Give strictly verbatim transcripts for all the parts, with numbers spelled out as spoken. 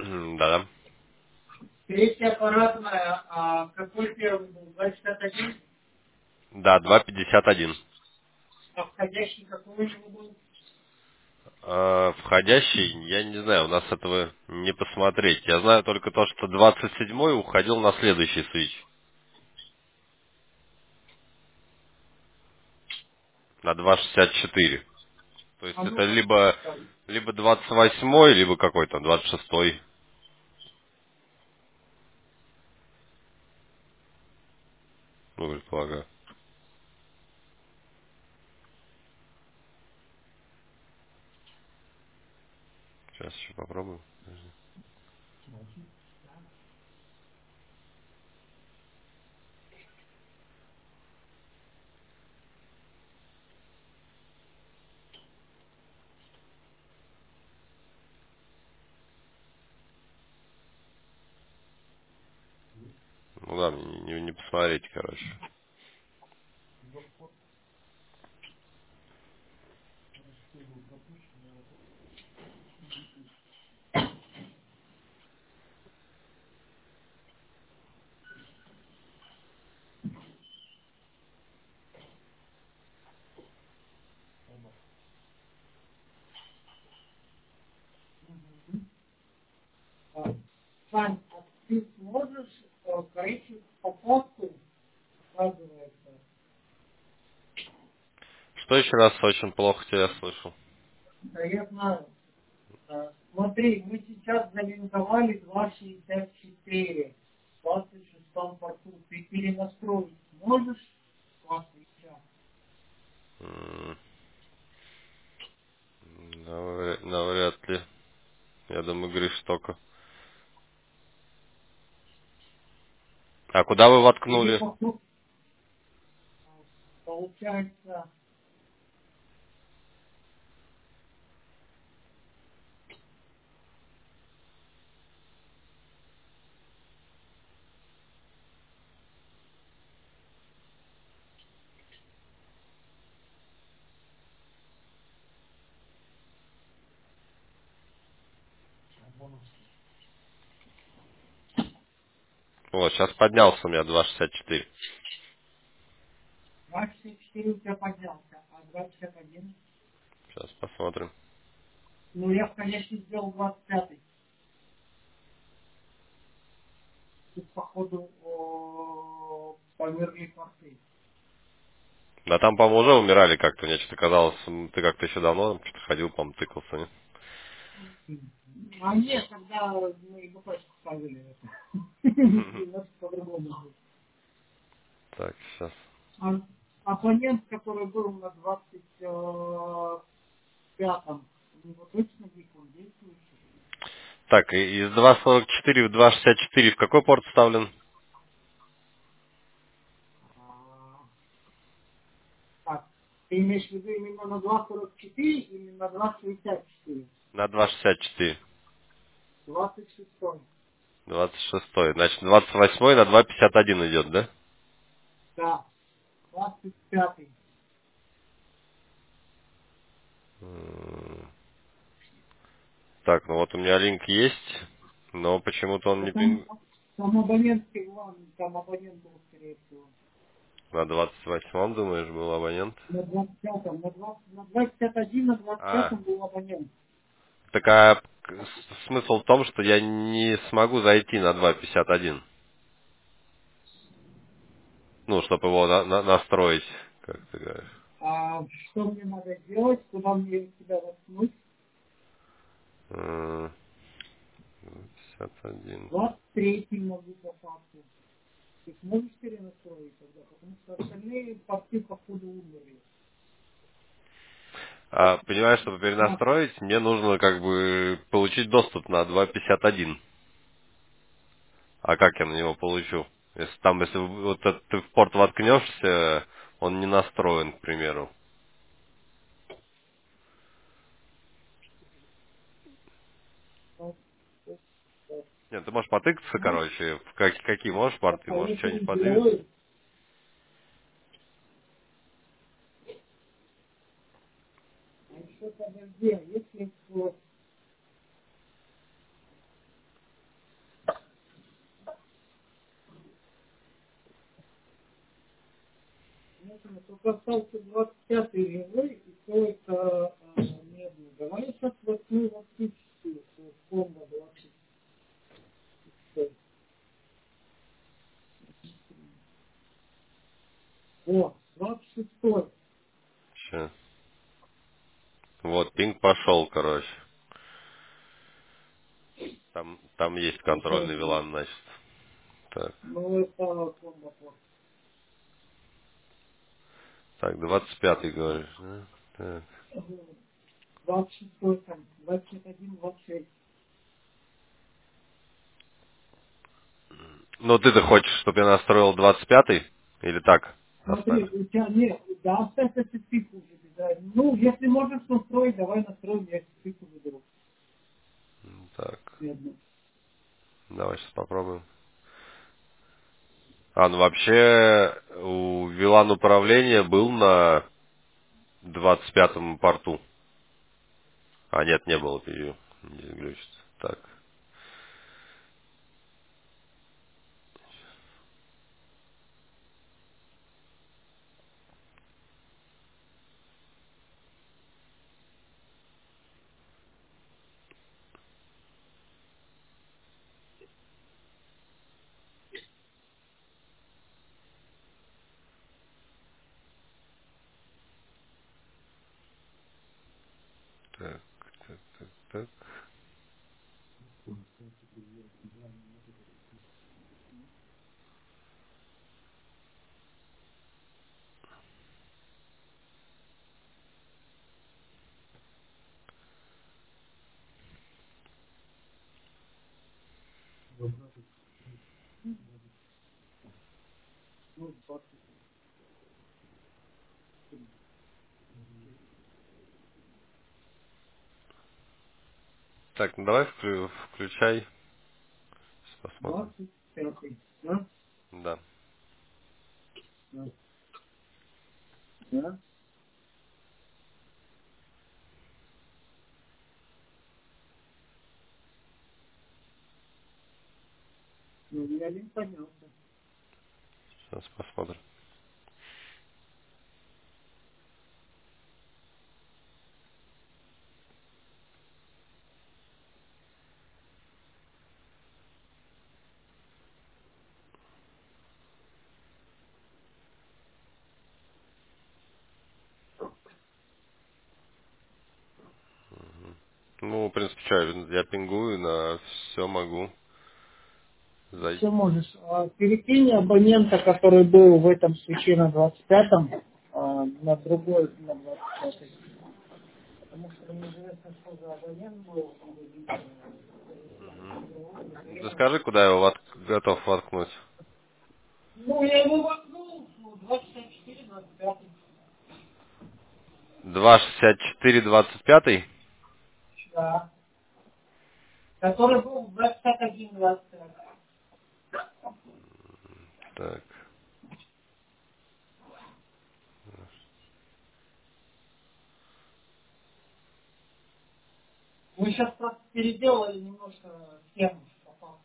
Да, Третья аппаратная, а какой первый был? два пятьдесят один, да, два пятьдесят один. а входящий какой у него был? А, входящий, я не знаю, у нас этого не посмотреть. Я знаю только то, что двадцать седьмой уходил на следующий свич, на два шестьдесят четыре. То есть А это ну-ка, либо, там, либо двадцать восьмой, либо какой-то двадцать шестой. Ну, предполагаю. Сейчас еще попробуем. Ну да, не, не- не посмотреть, короче. а, Сань, а ты сможешь э, коричневую упаковку, оказывается? Что еще раз очень плохо тебя слышу? Да я знаю. А, Смотри, мы сейчас залинковали два шестьдесят четыре в двадцать шестом порту. Ты перенастроить можешь два свеча? М, навряд, навряд ли. Я думаю, Гриш только. А куда вы Или воткнули? по- получается, Вот, сейчас поднялся у меня два шестьдесят четыре. два шестьдесят четыре у тебя поднялся, а два пятьдесят один. Сейчас посмотрим. Ну, я, конечно, сделал двадцать пятый. Тут, походу, о, померли порты. Да там, по-моему, уже умирали как-то. Мне что-то казалось, м, ты как-то еще давно что-то ходил, по-моему, тыкался, нет? А нет, когда мы ИБПшку ставили это. Мгм. Немножко по-другому было. Так, сейчас. А оппонент, который был на двадцать пятом, у него точно гикон действующий? Так, и из два сорок четыре в два шестьдесят четыре в какой порт вставлен? А, Так, ты имеешь в виду именно на два сорок четыре или на два шестьдесят четыре? На два шестьдесят четыре. двадцать шестой. двадцать шестой. Значит, двадцать восьмой на два пятьдесят один идет, да? Да, двадцать пятый. М, Так, ну вот у меня линк есть, но почему-то он А не там, пин- там абонентский план, там абонент был, скорее всего. на двадцать восьмом, думаешь, был абонент? На двадцать пятом, на, двадцать на два пятьдесят один, на двадцать А, пятом был абонент. так а к- с- смысл в том, что я не смогу зайти на два пятьдесят один. Ну, чтобы его на- на- настроить, как ты говоришь. А что мне надо делать, куда мне тебя воткнуть? М, пятьдесят один. двадцать третий могу по факту. Ты сможешь перенастроить тогда, потому что остальные порты походу умерли. А, понимаешь, чтобы Так, перенастроить, мне нужно как бы получить доступ на два пятьдесят один. А как я на него получу? Если там, если вот этот ты в порт воткнешься, он не настроен, к примеру. так, так, так. Нет, ты можешь потыкаться, Ну, короче, в как, какие можешь так, порты, а может если что-нибудь не подвинуться. делаю, а еще подожди, а если вот машина, только остался двадцать пятый живой, и то это а, медный. Давай сейчас возьму оптическую, комбо двадцать шестой. О, двадцать шестой. Ща. Вот, пинг пошел, короче. Там, там есть Пошел, контрольный блин. вилан, значит. Так, Ну, это комбо порт. так, двадцать пятый, говоришь, да? Так. двадцать шестой там, двадцать один, двадцать шесть. Ну, ты-то хочешь, чтобы я настроил двадцать пятый? Или так Смотри, оставь? у тебя нет, да, оставь эту спику уже, да. Ну, если можешь настроить, давай настроим, я спику выберу. М, Так, Бедно. давай сейчас попробуем. А, ну вообще, у вилан управления был на двадцать пятом порту. А, нет, не было перью. Не глючится. Так, так, так, так, так. Ну, двадцать. Так, ну давай вклю- включай. Сейчас посмотрим. двадцать пятый. Да? Да. Да. Да. Ну, я не поднялся. Сейчас посмотрим. Ну, в принципе, что, я пингую, на все могу Все зайти. можешь. А, перекинь абонента, который был в этом свече на двадцать пятом, а, на другой, на двадцать пятый. Потому что неизвестно, что за абонент был. Ну, ты скажи, куда я его вот- готов воткнуть. Ну, я его воткнул, ну, двадцать четыре, двадцать пять. два шестьдесят четыре двадцать пять. Да. Который был в двадцать один, двадцать пять. Так, Мы сейчас просто переделали немножко схему по факту.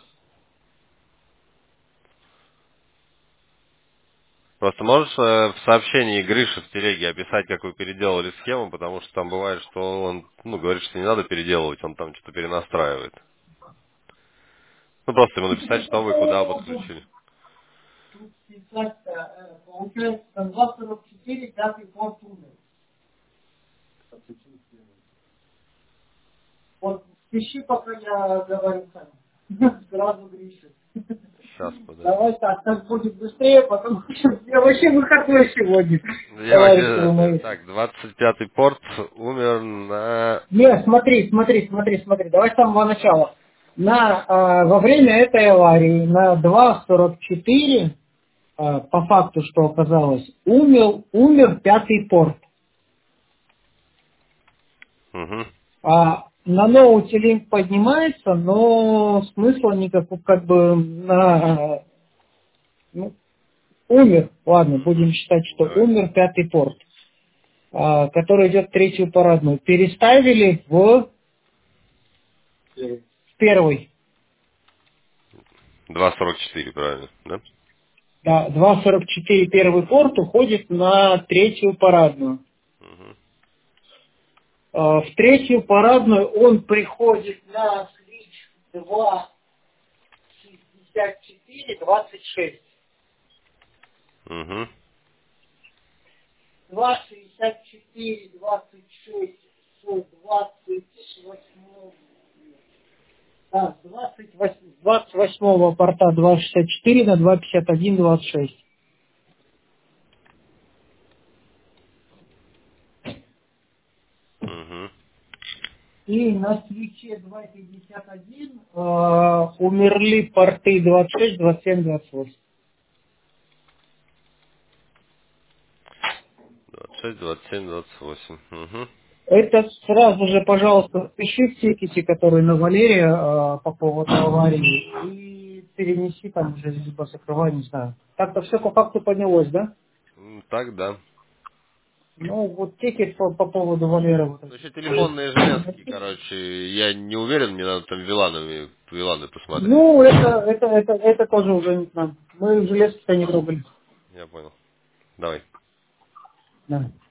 просто можешь э, в сообщении Гриши в телеге описать, как вы переделали схему, потому что там бывает, что он, ну, говорит, что не надо переделывать, он там что-то перенастраивает. Ну, просто ему написать, что вы куда подключили. Тут писать, э, получается, там два сорок четыре, пятый порт умер. Вот пиши, пока я говорю сам. Сразу Гриша. Сейчас, подожди. Давай так, так будет быстрее, потому что я вообще выходной сегодня, Я товарищи вы вообще, мои. так, двадцать пятый порт умер на... Нет, смотри, смотри, смотри, смотри, давай с самого начала. На, а, во время этой аварии на два сорок четыре, а, по факту, что оказалось, умер, умер пятый порт. Угу. А на ноуте линк поднимается, но смысла никакого, как бы, на, ну, умер, ладно, будем считать, что Давай. умер пятый порт, а, который идет в третью парадную. Переставили в первый. два сорок четыре, правильно, да? Да, два сорок четыре первый порт уходит на третью парадную. Угу. А, В третью парадную он приходит на свич два шестьдесят четыре двадцать шесть. Угу. два шестьдесят четыре двадцать шесть с двадцать восьмого, да, с двадцать восьмого, двадцать восьмого порта два шестьдесят четыре на два пятьдесят один двадцать шесть. Угу. И на свече два пятьдесят один э, умерли порты двадцать шесть, двадцать семь, двадцать восемь. двадцать шесть, двадцать семь, двадцать восемь. Угу. Это сразу же, пожалуйста, пиши в тикете, который на Валерия э, по поводу аварии, и перенеси там уже, либо закрывай, не знаю. Так-то все по факту поднялось, да? Так, да. Ну, вот тикет по, по поводу Валеры. Вот Ну, этот. еще телефонные железки, короче, я не уверен, мне надо там Виланы, Виланы посмотреть. Ну, это, это, это, это тоже уже не к нам. Мы железки-то не трогали. Я понял. Давай. Да.